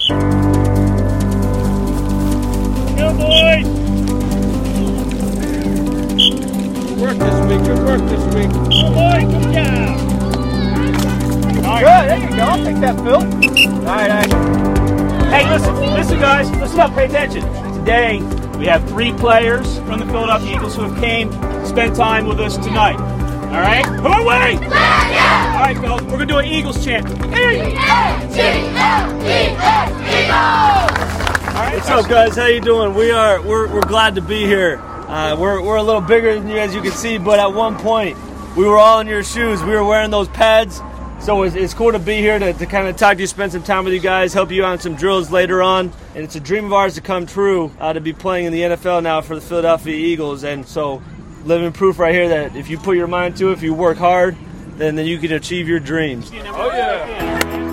Go, boys! Work this week. Good work this week. Go, boys! Good job! Good. There you go. I'll take that, Phil. All right. Hey, listen, guys. Listen up. Pay attention. Today, we have 3 players from the Philadelphia Eagles who have came to spend time with us tonight. All right? Come on, Wayne! All right, fellas. We're going to do an Eagles chant. Eagles! What's up, guys? How you doing? We're glad to be here. We're a little bigger than you, as you can see, but at one point we were all in your shoes. We were wearing those pads, so it's cool to be here to kind of talk to you, spend some time with you guys, help you out on some drills later on. And it's a dream of ours to come true, to be playing in the NFL now for the Philadelphia Eagles. And so, living proof right here that if you put your mind to it, if you work hard, then you can achieve your dreams. Oh yeah.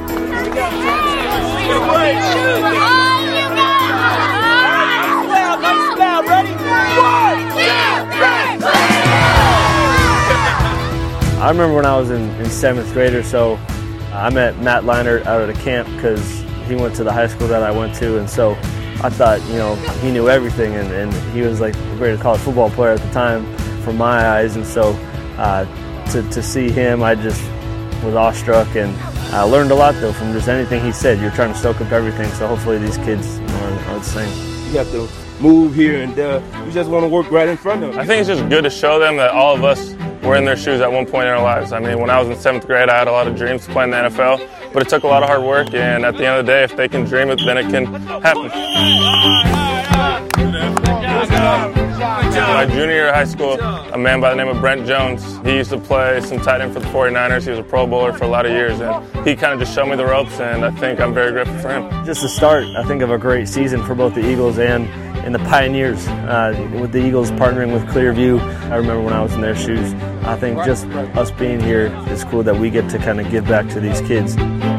I remember when I was in 7th grade or so, I met Matt Leinart out at a camp because he went to the high school that I went to, and so I thought, he knew everything, and he was like the greatest college football player at the time from my eyes, and so to see him, I just was awestruck, and I learned a lot though from just anything he said. You're trying to soak up everything, so hopefully these kids are the same. You have to move here and there. You just want to work right in front of them. I think it's just good to show them that all of us were in their shoes at one point in our lives. I mean, when I was in 7th grade, I had a lot of dreams to play in the NFL, but it took a lot of hard work, and at the end of the day, if they can dream it, then it can happen. My junior year of high school, a man by the name of Brent Jones, he used to play some tight end for the 49ers. He was a Pro Bowler for a lot of years, and he kind of just showed me the ropes, and I think I'm very grateful for him. Just the start, I think, of a great season for both the Eagles and the Pioneers, with the Eagles partnering with Clearview. I remember when I was in their shoes. I think just us being here is cool that we get to kind of give back to these kids.